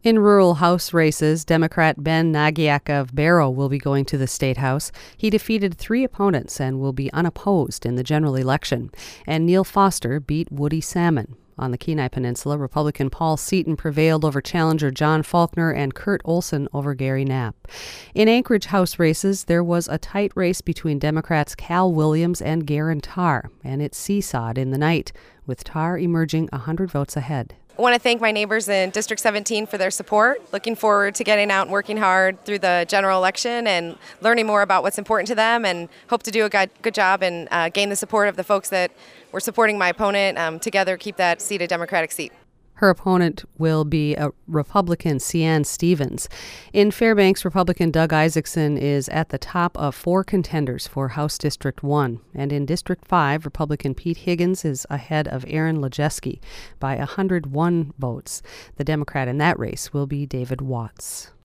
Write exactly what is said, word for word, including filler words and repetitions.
In rural House races, Democrat Ben Nagiak of Barrow will be going to the State House. He defeated three opponents and will be unopposed in the general election. And Neil Foster beat Woody Salmon. On the Kenai Peninsula, Republican Paul Seaton prevailed over challenger John Faulkner and Kurt Olson over Gary Knapp. In Anchorage House races, there was a tight race between Democrats Cal Williams and Garen Tarr, and it seesawed in the night, with Tarr emerging one hundred votes ahead. I want to thank my neighbors in District seventeen for their support. Looking forward to getting out and working hard through the general election and learning more about what's important to them, and hope to do a good, good job and uh, gain the support of the folks that were supporting my opponent. Um, together, keep that seat a Democratic seat. Her opponent will be a Republican, Sian Stevens. In Fairbanks, Republican Doug Isaacson is at the top of four contenders for House District one. And in District five, Republican Pete Higgins is ahead of Aaron Lejeski by one hundred one votes. The Democrat in that race will be David Watts.